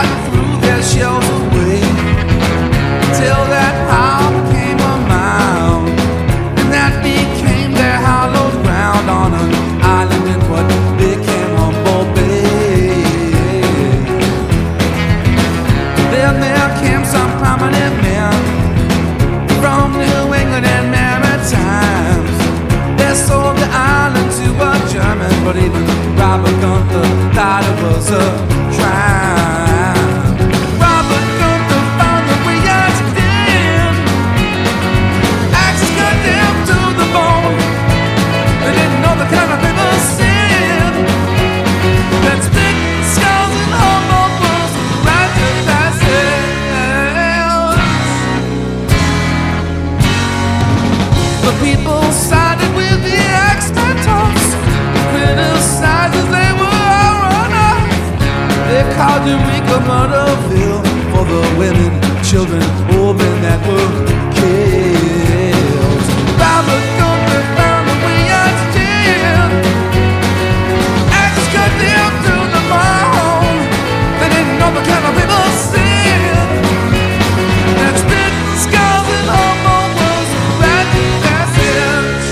shot threw their shells away till that harbor came a mound, and that became their hallowed ground on an island in what became Humboldt Bay. Then there came some prominent men from New England and Maritimes. They sold the island to a German, but even Robert Gunther thought it was a crime. Robert Gunther found the way I did. Axes cut them to the bone. They didn't know the kind of people sin. That spit skulls and Humboldt was right to passage. The people sided with the ex-mentors, criticized as they were all run off. They called Eureka Murderville for the women, children, old men that were killed. Robert Gunther found the way out to jail. Axes cut them to the bone. They didn't know the kind of people sin. That spit skulls and Humboldt was right to passage.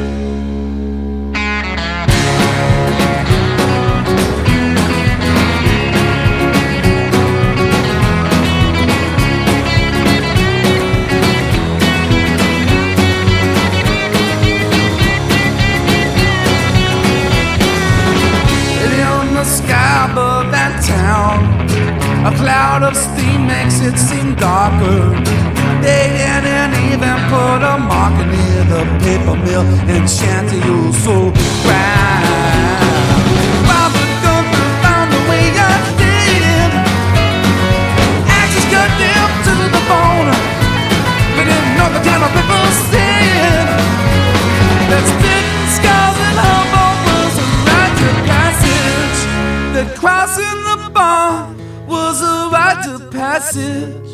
In the sky above that town, a cloud of steam makes it seem darker. They didn't even put a marker near the paper mill in Chantilly, so proud. Robert Gunther found the way I did. Axes cut them to the bone. They didn't know the kind of people sin. That spit skulls and Humboldt was a right to passage. That crossing the bar was a right to passage.